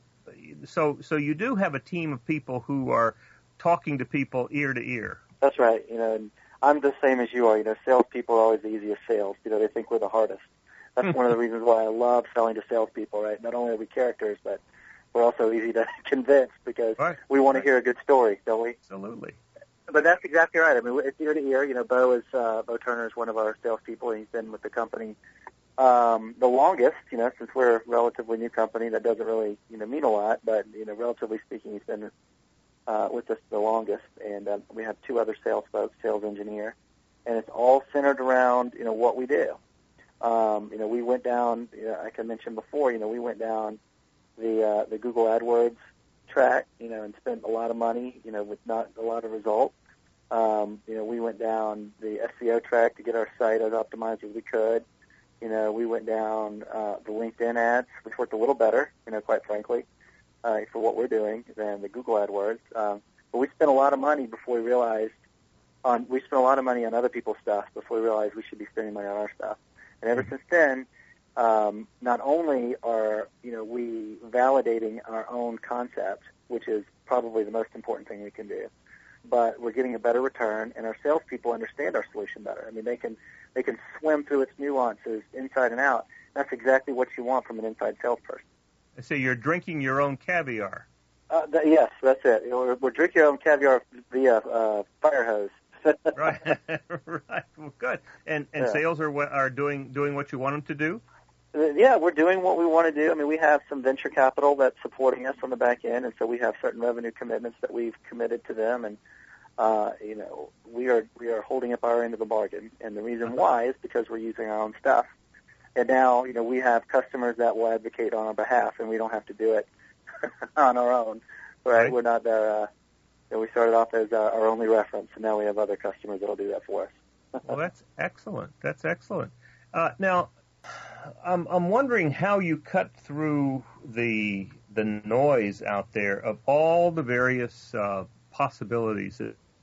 so so you do have a team of people who are talking to people ear to ear. That's right. You know, and I'm the same as you are. You know, salespeople are always the easiest sales. You know, they think we're the hardest. That's one of the reasons why I love selling to salespeople. Right? Not only are we characters, but we're also easy to convince because right. we want right. to hear a good story, don't we? Absolutely. But that's exactly right. I mean, it's ear to ear. You know, Bo is uh, Bo Turner is one of our salespeople, and he's been with the company um, the longest. You know, since we're a relatively new company, that doesn't really you know mean a lot. But you know, relatively speaking, he's been uh, with us the longest. And uh, we have two other sales folks, sales engineer, and it's all centered around you know what we do. Um, you know, we went down. You know, like I mentioned before, you know, we went down the uh, the Google AdWords track, you know, and spent a lot of money, you know, with not a lot of results. Um, you know, we went down the S E O track to get our site as optimized as we could. You know, we went down uh, the LinkedIn ads, which worked a little better, you know, quite frankly, uh, for what we're doing than the Google AdWords. Um, but we spent a lot of money before we realized on, we spent a lot of money on other people's stuff before we realized we should be spending money on our stuff. And ever since then, um, not only are, you know, we validating our own concept, which is probably the most important thing we can do, but we're getting a better return, and our salespeople understand our solution better. I mean, they can they can swim through its nuances inside and out. That's exactly what you want from an inside salesperson. So you're drinking your own caviar. Uh, th- yes, that's it. You know, we're, we're drinking our own caviar via uh, fire hose. right, right. Well, good. And and yeah. sales are what are doing doing what you want them to do. Yeah, we're doing what we want to do. I mean, we have some venture capital that's supporting us on the back end, and so we have certain revenue commitments that we've committed to them, and uh, you know, we are we are holding up our end of the bargain. And the reason why is because we're using our own stuff. And now, you know, we have customers that will advocate on our behalf, and we don't have to do it on our own. Right? Right. We're not their. Uh, you know, we started off as uh, our only reference, and now we have other customers that will do that for us. Well, that's excellent. That's excellent. Uh, now. I'm, I'm wondering how you cut through the the noise out there of all the various uh, possibilities.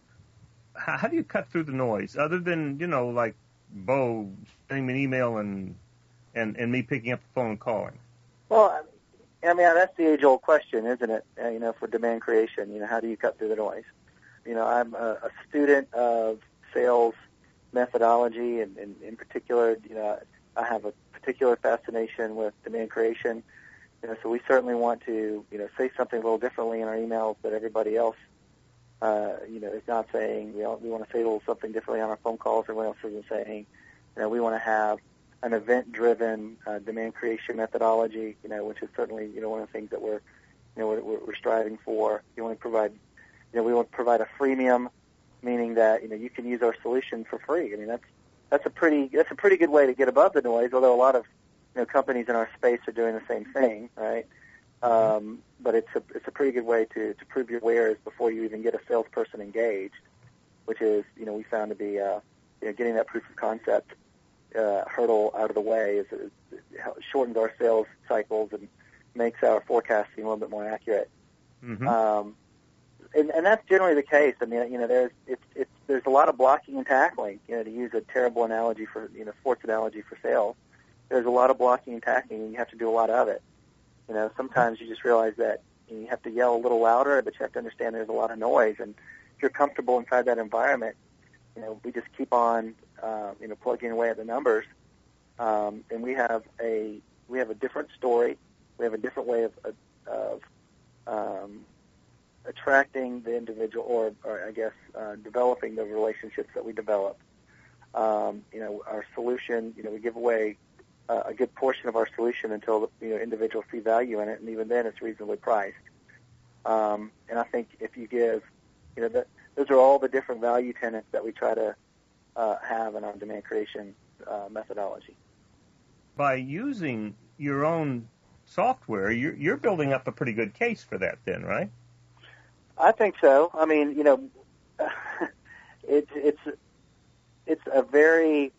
How, how do you cut through the noise, other than you know, like Bo sending me an email and and and me picking up the phone and calling? Well, I mean, that's the age-old question, isn't it? Uh, you know, for demand creation, you know, how do you cut through the noise? You know, I'm a, a student of sales methodology, and, and in particular, you know, I have a particular fascination with demand creation. You know, so we certainly want to, you know, say something a little differently in our emails that everybody else, uh, you know, is not saying. We, all, we want to say a little something differently on our phone calls everyone else isn't saying. You know, we want to have an event-driven uh, demand creation methodology, you know, which is certainly, you know, one of the things that we're, you know, we're, we're striving for. You want to provide, you know, we want to provide a freemium, meaning that, you know, you can use our solution for free. I mean, that's that's a pretty that's a pretty good way to get above the noise. Although a lot of, you know, companies in our space are doing the same thing, right? Um, but it's a it's a pretty good way to to prove your wares before you even get a salesperson engaged, which is, you know, we found to be, uh, you know, getting that proof of concept Uh, hurdle out of the way is it shortens our sales cycles and makes our forecasting a little bit more accurate. Mm-hmm. Um, and, and that's generally the case. I mean, you know, there's it's it's there's a lot of blocking and tackling. You know, to use a terrible analogy for you know sports analogy for sales, there's a lot of blocking and tackling, and you have to do a lot of it. You know, sometimes you just realize that you have to yell a little louder, but you have to understand there's a lot of noise, and if you're comfortable inside that environment, you know, we just keep on, uh, you know, plugging away at the numbers, um, and we have a we have a different story. We have a different way of of um, attracting the individual, or, or I guess, uh, developing the relationships that we develop. Um, you know, our solution. You know, we give away uh, a good portion of our solution until you know individuals see value in it, and even then, it's reasonably priced. Um, and I think if you give, you know, that. Those are all the different value tenets that we try to uh, have in our demand creation uh, methodology. By using your own software, you're, you're building up a pretty good case for that then, right? I think so. I mean, you know, it's it's it's a very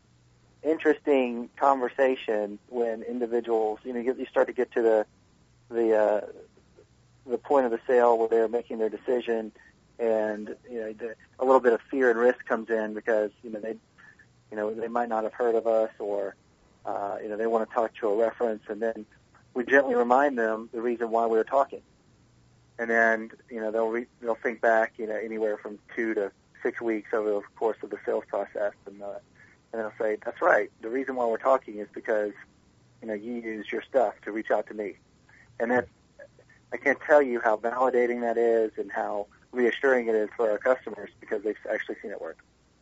interesting conversation when individuals, you know, you, you start to get to the the uh, the point of the sale where they're making their decision. And you know, the, a little bit of fear and risk comes in because you know they, you know, they might not have heard of us, or uh, you know, they want to talk to a reference, and then we gently remind them the reason why we were talking, and then you know they'll re- they'll think back, you know, anywhere from two to six weeks over the course of the sales process, and uh, and they'll say, that's right, the reason why we're talking is because you know you used your stuff to reach out to me, and that I can't tell you how validating that is and how reassuring it is for our customers because they've actually seen it work.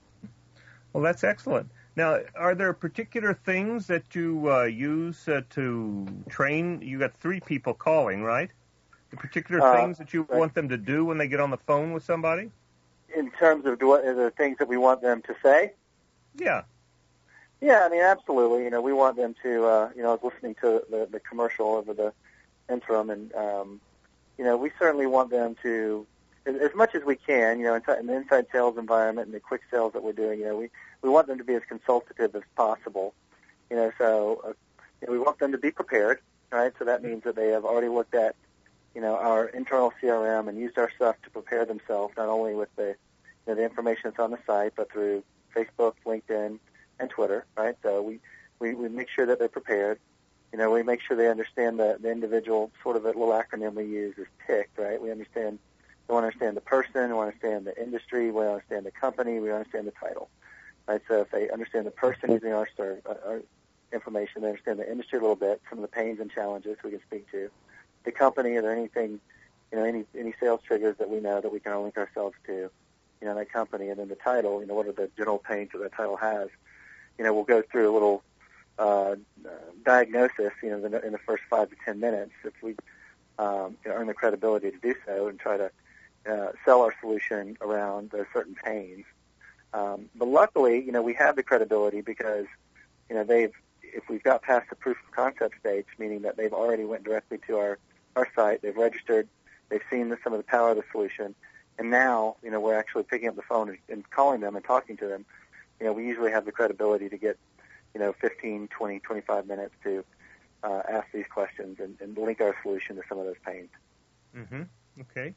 Well, that's excellent. Now, are there particular things that you uh, use uh, to train? You got three people calling, right? The particular Uh, things that you right. want them to do when they get on the phone with somebody? In terms of what are the things that we want them to say? Yeah. Yeah, I mean, absolutely. You know, we want them to, uh, you know, I was listening to the, the commercial over the interim, and, um, you know, we certainly want them to, as much as we can, you know, inside, in the inside sales environment and the quick sales that we're doing, you know, we, we want them to be as consultative as possible. You know, so uh, you know, we want them to be prepared, right? So that means that they have already looked at, you know, our internal C R M and used our stuff to prepare themselves, not only with the, you know, the information that's on the site, but through Facebook, LinkedIn, and Twitter, right? So we, we, we make sure that they're prepared. You know, we make sure they understand the, the individual, sort of a little acronym we use is PICK, right? We understand We want to understand the person, we want to understand the industry, we want to understand the company, we understand the title. Right? So if they understand the person using our, serve, uh, our information, they understand the industry a little bit, some of the pains and challenges we can speak to. The company, are there anything, you know, any any sales triggers that we know that we can link ourselves to, you know, that company, and then the title, you know, what are the general pains that that title has. You know, we'll go through a little uh, diagnosis, you know, in the, in the first five to ten minutes if we um, you know, earn the credibility to do so and try to Uh, sell our solution around uh, certain pains. Um, but luckily, you know, we have the credibility because, you know, they've, if we've got past the proof of concept stage, meaning that they've already went directly to our, our site, they've registered, they've seen the, some of the power of the solution, and now, you know, we're actually picking up the phone and, and calling them and talking to them. You know, we usually have the credibility to get, you know, fifteen, twenty, twenty-five minutes to uh, ask these questions and, and link our solution to some of those pains. Mm-hmm. Okay.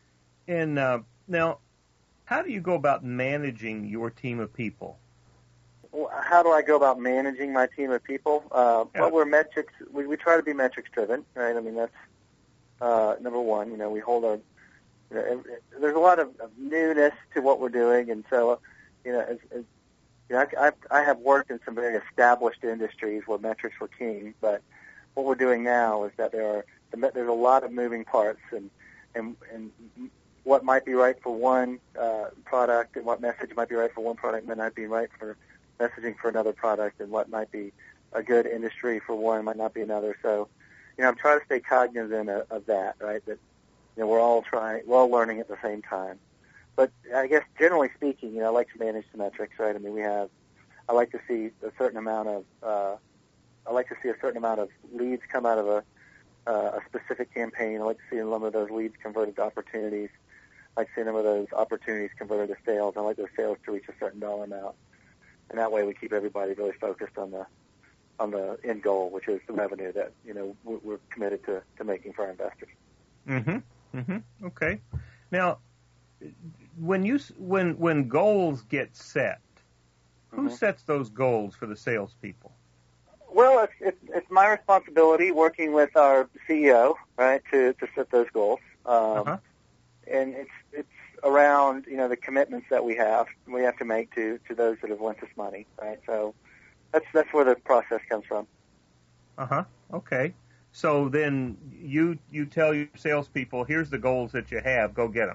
And uh, now, how do you go about managing your team of people? how do I go about managing my team of people? Uh, Yeah. Well, we're metrics. We, we try to be metrics driven, right? I mean, that's uh, number one. You know, we hold our. You know, and- and there's a lot of, of newness to what we're doing, and so, you know, as, as, you know, I, I I have worked in some very established industries where metrics were king, but what we're doing now is that there are there's a lot of moving parts, and and and what might be right for one uh, product and what message might be right for one product might not be right for messaging for another product, and what might be a good industry for one might not be another. So, you know, I'm trying to stay cognizant of, of that, right? That, you know, we're all trying, we're all learning at the same time. But I guess generally speaking, you know, I like to manage the metrics, right? I mean, we have, I like to see a certain amount of, uh, I like to see a certain amount of leads come out of a, uh, a specific campaign. I like to see a number of those leads converted to opportunities. I like to see a number of those opportunities converted to sales. I like those sales to reach a certain dollar amount. And that way we keep everybody really focused on the on the end goal, which is the revenue that, you know, we're, we're committed to, to making for our investors. Mm-hmm. Mm-hmm. Okay. Now, when you when when goals get set, who Mhm. sets those goals for the salespeople? Well, it's, it's it's my responsibility working with our C E O, right, to, to set those goals. Um, Uh-huh. And it's it's around, you know, the commitments that we have we have to make to, to those that have lent us money, right? So that's that's where the process comes from. Uh-huh. Okay. So then you you tell your salespeople, here's the goals that you have, go get them.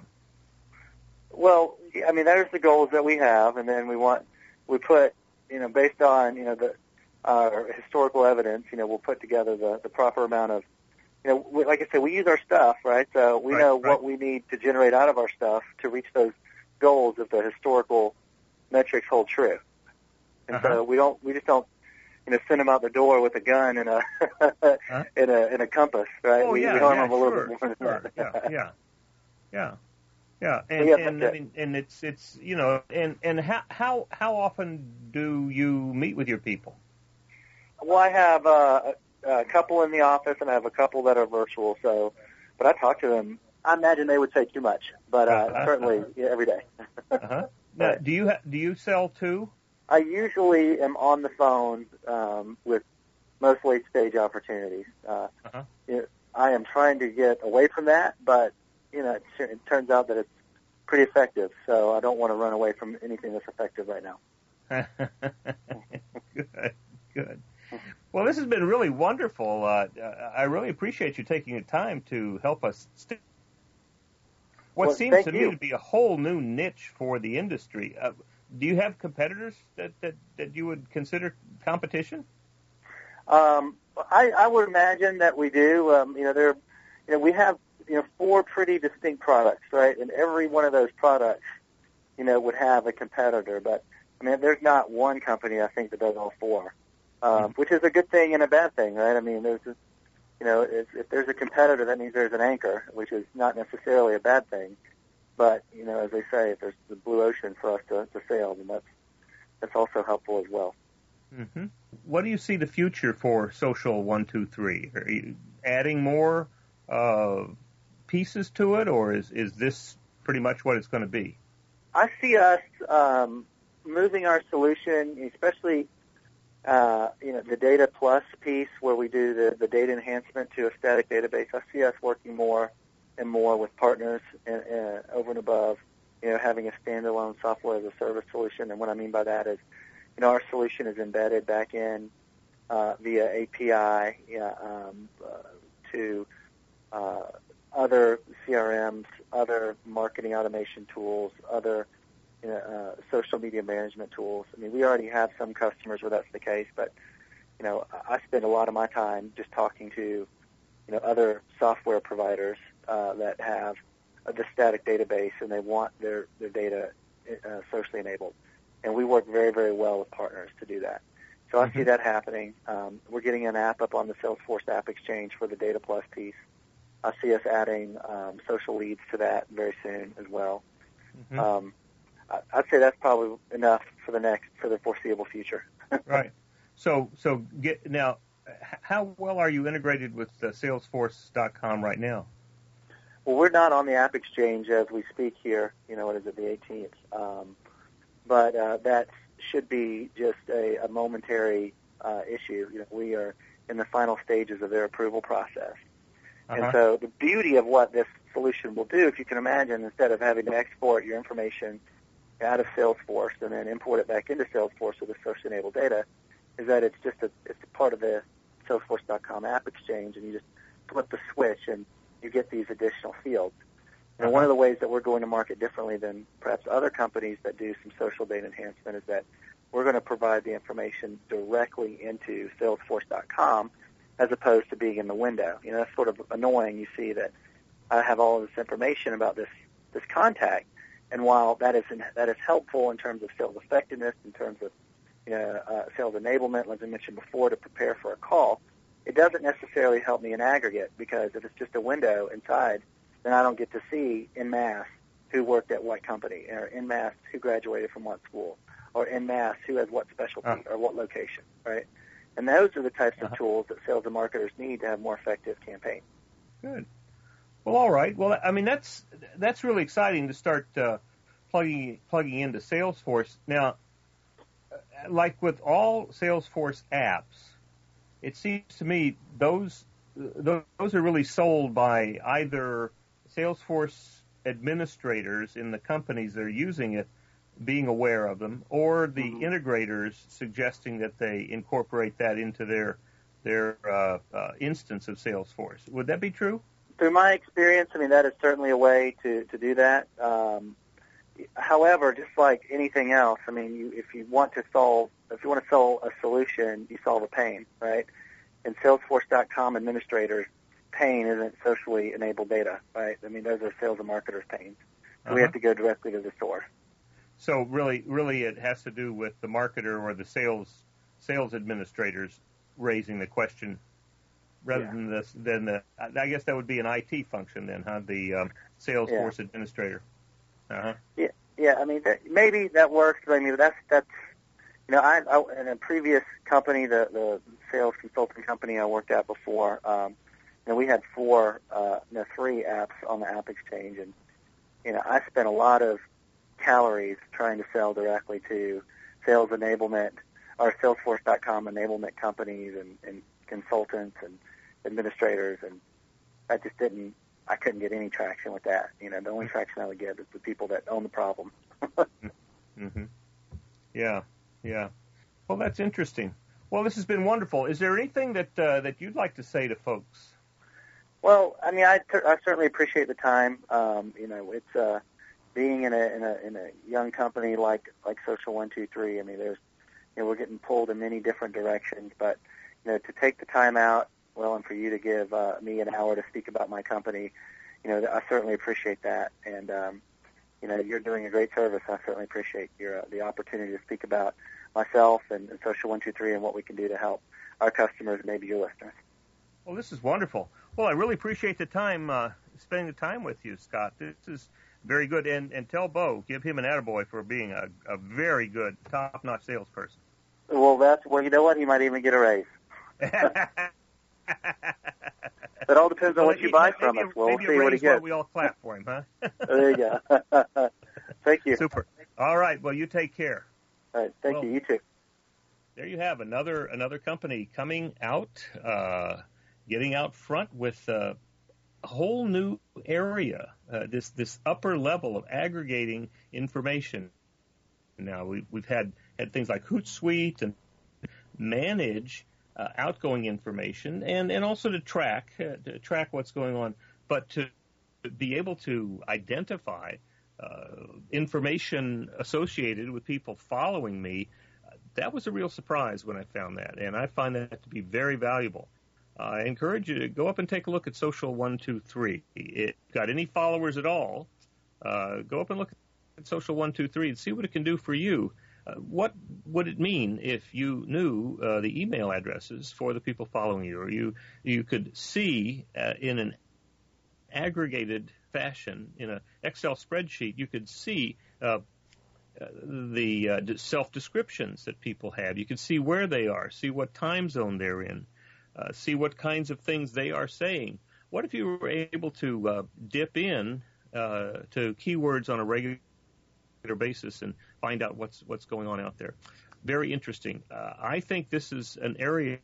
Well, I mean, there's the goals that we have, and then we want we put, you know, based on, you know, the our historical evidence, you know, we'll put together the, the proper amount of, you know, we, like I said, we use our stuff, right? So we Right, know right. what we need to generate out of our stuff to reach those goals if the historical metrics hold true. And Uh-huh. so we don't, we just don't, you know, send them out the door with a gun and a Huh? and a and a compass, right? Oh, we, yeah, we harm yeah, them a little sure, bit more than sure. that. Yeah, yeah, yeah, yeah. And yeah, and that's I it. mean, and it's it's you know, and and how how how often do you meet with your people? Well, I have uh, a, a couple in the office, and I have a couple that are virtual. So, but I talk to them. I imagine they would say too much, but uh, certainly yeah, every day. Uh-huh. Now, Right. do you ha- do you sell too? I usually am on the phone um, with most late stage opportunities. Uh, Uh-huh. you know, I am trying to get away from that, but you know, it, it turns out that it's pretty effective. So I don't want to run away from anything that's effective right now. Good, good. Well, this has been really wonderful. Uh, I really appreciate you taking the time to help us. St- what Well, seems thank to you. me to be a whole new niche for the industry. Uh, do you have competitors that, that, that you would consider competition? Um, I, I would imagine that we do. Um, you know, there, you know, we have you know four pretty distinct products, right? And every one of those products, you know, would have a competitor. But I mean, there's not one company I think that does all four, um, which is a good thing and a bad thing, right? I mean, there's, a, you know, if, if there's a competitor, that means there's an anchor, which is not necessarily a bad thing. But you know, as they say, if there's the blue ocean for us to, to sail, then that's that's also helpful as well. Mm-hmm. What do you see the future for Social One Two Three? Are you adding more uh, pieces to it, or is is this pretty much what it's going to be? I see us um, moving our solution, especially uh, you know the Data Plus piece, where we do the, the data enhancement to a static database. I see us working more and more with partners and, uh, over and above, you know, having a standalone software as a service solution. And what I mean by that is, you know, our solution is embedded back in uh, via A P I yeah, um, uh, to uh, other C R Ms, other marketing automation tools, other you know, uh, social media management tools. I mean, we already have some customers where that's the case, but you know, I spend a lot of my time just talking to you know other software providers uh, that have uh, the static database and they want their their data uh, socially enabled, and we work very very well with partners to do that. So I Mm-hmm. see that happening. Um, we're getting an app up on the Salesforce App Exchange for the Data Plus piece. I see us adding um, social leads to that very soon as well. Mm-hmm. Um, I, I'd say that's probably enough for the next for the foreseeable future. Right. So so get now. h- How well are you integrated with uh, Salesforce dot com right now? Well, we're not on the App Exchange as we speak here. You know, what is it, the eighteenth? Um, but uh, that's should be just a, a momentary uh, issue. You know, we are in the final stages of their approval process. Uh-huh. And so the beauty of what this solution will do, if you can imagine, instead of having to export your information out of Salesforce and then import it back into Salesforce with the socially enabled data, is that it's just a it's part of the Salesforce dot com app exchange, and you just flip the switch and you get these additional fields. And uh-huh. one of the ways that we're going to market differently than perhaps other companies that do some social data enhancement is that we're going to provide the information directly into Salesforce dot com as opposed to being in the window. You know, that's sort of annoying. You see that I have all of this information about this, this contact, and while that is in, that is helpful in terms of sales effectiveness, in terms of you know, uh, sales enablement, as I mentioned before, to prepare for a call, it doesn't necessarily help me in aggregate, because if it's just a window inside, then I don't get to see en masse who worked at what company, or en masse who graduated from what school, or en masse who has what specialty uh-huh. or what location, right? And those are the types uh-huh. of tools that sales and marketers need to have more effective campaigns. Good. Well, all right. Well, I mean, that's that's really exciting to start uh, plugging plugging into Salesforce. Now, like with all Salesforce apps, it seems to me those those are really sold by either Salesforce administrators in the companies that are using it being aware of them, or the mm-hmm. integrators suggesting that they incorporate that into their their uh, uh, instance of Salesforce. Would that be true? Through my experience, I mean, that is certainly a way to, to do that. Um, however, just like anything else, I mean, you, if you want to solve, if you want to solve a solution, you solve a pain, right? And Salesforce dot com administrators' pain isn't socially enabled data, right? I mean, those are sales and marketers' pains. So uh-huh. we have to go directly to the source. So really, really, it has to do with the marketer or the sales sales administrators raising the question, rather yeah. than this. Than the, I guess that would be an I T function then, huh? The um, Salesforce yeah. administrator. Uh-huh. Yeah, yeah. I mean, that, maybe that works. But I mean, that's that's you know, I, I in a previous company, the the sales consulting company I worked at before, um, you know, we had four, uh, no, three apps on the App Exchange, and you know, I spent a lot of calories trying to sell directly to sales enablement or Salesforce dot com enablement companies and, and consultants and administrators, and I just didn't, I couldn't get any traction with that. You know, the only traction I would get is the people that own the problem. mm-hmm. Yeah, yeah. Well, that's interesting. Well, this has been wonderful. Is there anything that uh, that you'd like to say to folks? Well, I mean, I, ter- I certainly appreciate the time. Um, you know, it's uh, being in a in a in a young company like like Social one two three. I mean, there's you know we're getting pulled in many different directions, but you know to take the time out, well, and for you to give uh, me an hour to speak about my company, you know, I certainly appreciate that. And um, you know, you're doing a great service. I certainly appreciate your uh, the opportunity to speak about myself and, and Social one two three and what we can do to help our customers and maybe your listeners. Well, this is wonderful. Well, I really appreciate the time, uh, spending the time with you, Scott. This is very good. And, and tell Bo, give him an attaboy for being a, a very good, top-notch salesperson. Well, that's, well, you know what? He might even get a raise. It all depends on well, what you buy maybe, from us. We'll maybe see what he gets. We all clap for him, huh? There you go. Thank you. Super. All right. Well, you take care. All right. Thank well, you. You too. There you have another another company coming out, uh, getting out front with uh, a whole new area, uh, this this upper level of aggregating information. Now we, we've had had things like Hootsuite and manage uh, outgoing information, and, and also to track uh, to track what's going on, but to be able to identify uh, information associated with people following me. That was a real surprise when I found that, and I find that to be very valuable. Uh, I encourage you to go up and take a look at Social one two three. If you've got any followers at all, uh, go up and look at Social one two three and see what it can do for you. Uh, what would it mean if you knew uh, the email addresses for the people following you, or you you could see uh, in an aggregated fashion, in an Excel spreadsheet, you could see uh, Uh, the uh, self-descriptions that people have. You can see where they are, see what time zone they're in, uh, see what kinds of things they are saying. What if you were able to uh, dip in uh, to keywords on a regular basis and find out what's what's going on out there. Very interesting. Uh, I think this is an area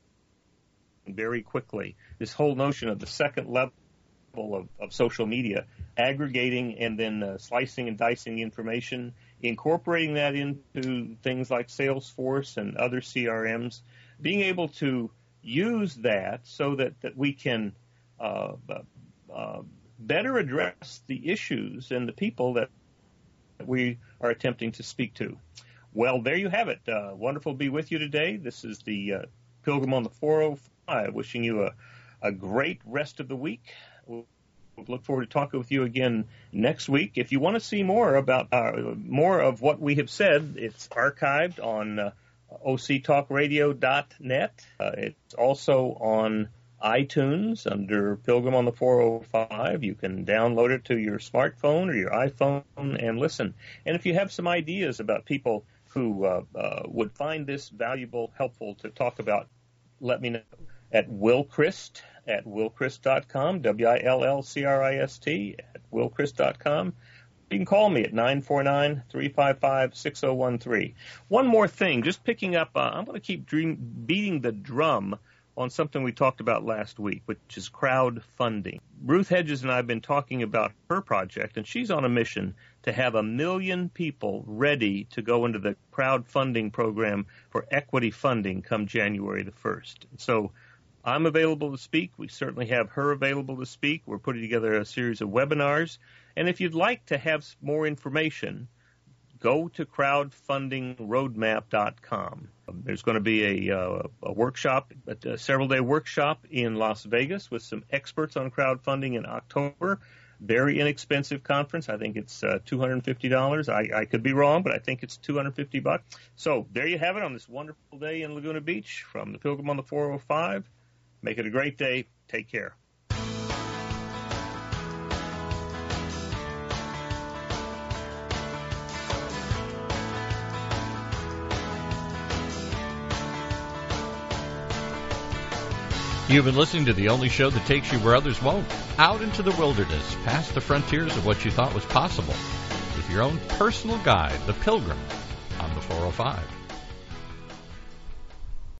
very quickly. This whole notion of the second level of, of social media, aggregating and then uh, slicing and dicing the information, incorporating that into things like Salesforce and other C R Ms, being able to use that so that, that we can uh, uh, better address the issues and the people that we are attempting to speak to. Well, there you have it. Uh, wonderful to be with you today. This is the uh, Pilgrim on the four oh five, wishing you a, a great rest of the week. We'll look forward to talking with you again next week. If you want to see more about uh, more of what we have said, it's archived on uh, O C talk radio dot net. Uh, it's also on iTunes under Pilgrim on the four oh five. You can download it to your smartphone or your iPhone and listen. And if you have some ideas about people who uh, uh, would find this valuable, helpful to talk about, let me know at Will Christ at will christ dot com, W I L L C R I S T at will christ dot com. You can call me at nine four nine, three five five, six oh one three. One more thing, just picking up, uh, I'm going to keep dream, beating the drum on something we talked about last week, which is crowdfunding. Ruth Hedges and I have been talking about her project, and she's on a mission to have a million people ready to go into the crowdfunding program for equity funding come January the first. So I'm available to speak. We certainly have her available to speak. We're putting together a series of webinars. And if you'd like to have more information, go to crowdfunding roadmap dot com. There's going to be a, uh, a workshop, a several-day workshop in Las Vegas with some experts on crowdfunding in October. Very inexpensive conference. I think it's uh, two hundred fifty dollars. I, I could be wrong, but I think it's two hundred fifty bucks. So there you have it on this wonderful day in Laguna Beach from the Pilgrim on the four oh five. Make it a great day. Take care. You've been listening to the only show that takes you where others won't, out into the wilderness, past the frontiers of what you thought was possible, with your own personal guide, the Pilgrim, on the four oh five.